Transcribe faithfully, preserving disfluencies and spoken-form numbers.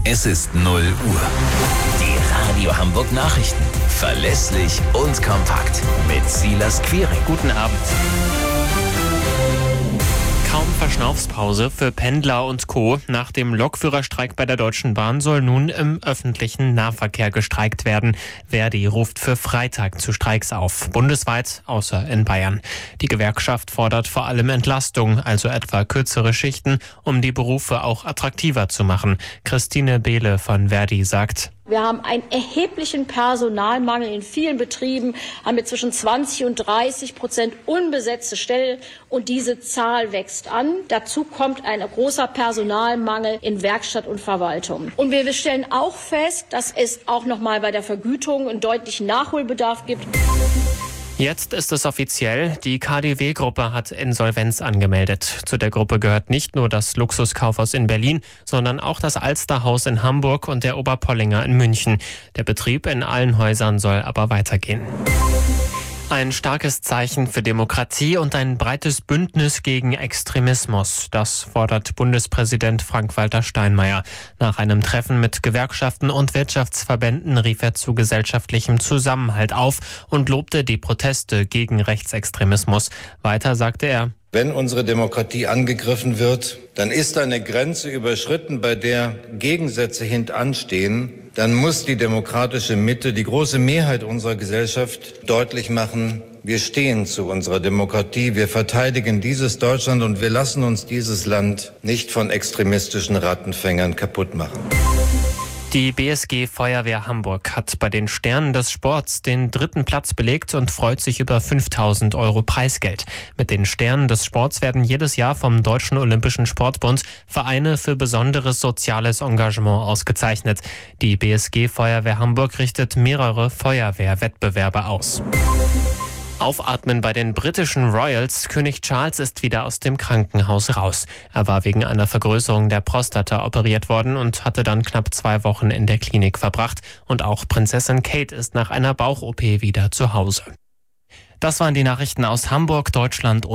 Es ist null Uhr. Die Radio Hamburg Nachrichten. Verlässlich und kompakt. Mit Silas Quiring. Guten Abend. Kaum Verschnaufspause für Pendler und Co. Nach dem Lokführerstreik bei der Deutschen Bahn soll nun im öffentlichen Nahverkehr gestreikt werden. Verdi ruft für Freitag zu Streiks auf, bundesweit außer in Bayern. Die Gewerkschaft fordert vor allem Entlastung, also etwa kürzere Schichten, um die Berufe auch attraktiver zu machen. Christine Behle von Verdi sagt: Wir haben einen erheblichen Personalmangel in vielen Betrieben, haben wir zwischen zwanzig und dreißig Prozent unbesetzte Stellen und diese Zahl wächst an. Dazu kommt ein großer Personalmangel in Werkstatt und Verwaltung. Und wir stellen auch fest, dass es auch noch mal bei der Vergütung einen deutlichen Nachholbedarf gibt. Jetzt ist es offiziell, die K D W-Gruppe hat Insolvenz angemeldet. Zu der Gruppe gehört nicht nur das Luxuskaufhaus in Berlin, sondern auch das Alsterhaus in Hamburg und der Oberpollinger in München. Der Betrieb in allen Häusern soll aber weitergehen. Ein starkes Zeichen für Demokratie und ein breites Bündnis gegen Extremismus. Das fordert Bundespräsident Frank-Walter Steinmeier. Nach einem Treffen mit Gewerkschaften und Wirtschaftsverbänden rief er zu gesellschaftlichem Zusammenhalt auf und lobte die Proteste gegen Rechtsextremismus. Weiter sagte er: Wenn unsere Demokratie angegriffen wird, dann ist eine Grenze überschritten, bei der Gegensätze hintanstehen. Dann muss die demokratische Mitte, die große Mehrheit unserer Gesellschaft deutlich machen: Wir stehen zu unserer Demokratie, wir verteidigen dieses Deutschland und wir lassen uns dieses Land nicht von extremistischen Rattenfängern kaputt machen. Die B S G Feuerwehr Hamburg hat bei den Sternen des Sports den dritten Platz belegt und freut sich über fünftausend Euro Preisgeld. Mit den Sternen des Sports werden jedes Jahr vom Deutschen Olympischen Sportbund Vereine für besonderes soziales Engagement ausgezeichnet. Die B S G Feuerwehr Hamburg richtet mehrere Feuerwehrwettbewerbe aus. Aufatmen bei den britischen Royals. König Charles ist wieder aus dem Krankenhaus raus. Er war wegen einer Vergrößerung der Prostata operiert worden und hatte dann knapp zwei Wochen in der Klinik verbracht. Und auch Prinzessin Kate ist nach einer Bauch-O P wieder zu Hause. Das waren die Nachrichten aus Hamburg, Deutschland und